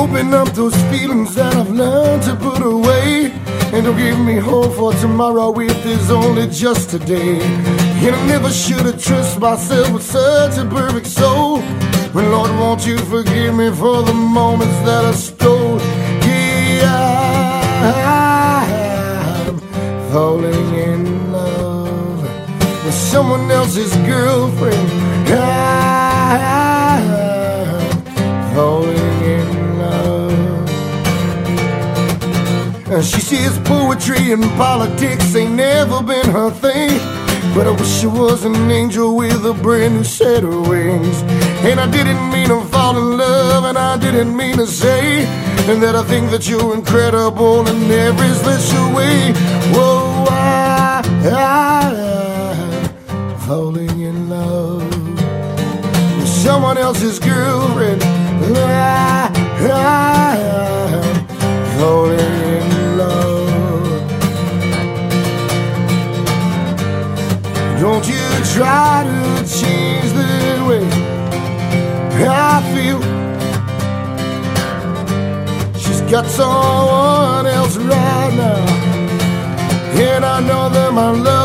open up those feelings that I've learned to put away. And don't give me hope for tomorrow if there's only just today. And I never should have trusted myself with such a perfect soul. When Lord, won't you forgive me for the moments that I stole. Yeah, I'm falling in love with someone else's girlfriend. I'm falling in love. She says poetry and politics ain't never been her thing, but I wish she was an angel with a brand new set of wings. And I didn't mean to fall in love, and I didn't mean to say and that I think that you're incredible in every special way. Whoa, I'm falling in love with someone else's girlfriend. I'm falling in love. Don't you try to change the way I feel. She's got someone else right now, and I know that my love